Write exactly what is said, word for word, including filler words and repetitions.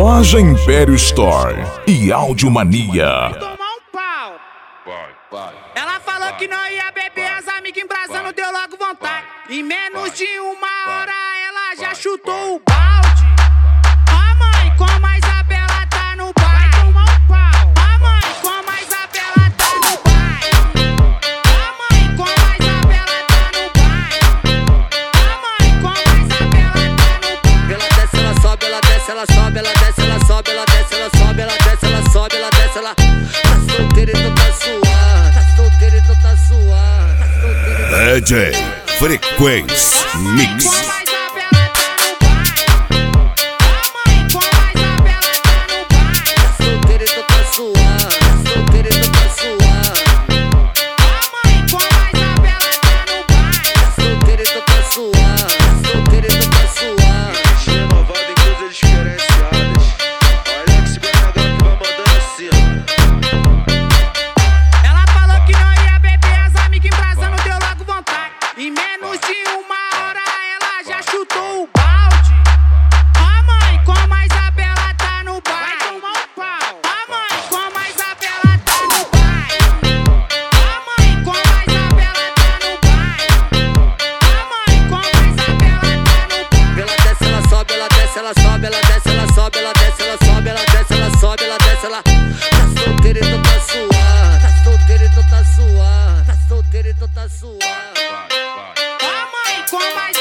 Loja Império Store e Audiomania. Tomar um pau. Ela falou que não ia beber, as amigas embrasando, deu logo vontade. Em menos de uma hora ela já chutou o balde. A mãe, como a Isabela tá no baile. Vai tomar um pau. A mãe, como a Isabela tá no baile. A mãe, como a Isabela tá no baile. A mãe, como a Isabela tá no baile. Ela desce, ela sobe, ela desce, ela sobe, ela desce, ela sobe, ela desce, ela sobe, ela desce, ela sobe, ela desce, ela tá solteira, então tá suave, tá solteira, então tá suave, tá solteira. D J Frequência Mix. Em menos de uma hora ela já chutou o balde. A mãe, como a Isabela tá no baile. Vai tomar um pau. A mãe, como a Isabela tá no baile. A mãe, como a Isabela tá no baile. A mãe, como a Isabela tá no baile. Ela desce, ela sobe, ela desce, ela sobe, ela desce, ela sobe, ela desce, ela sobe, ela desce, ela sobe, ela desce, ela tá solteira, então tá suave, tá solteira, então tá suave, tá solteira, então tá suave. Com mais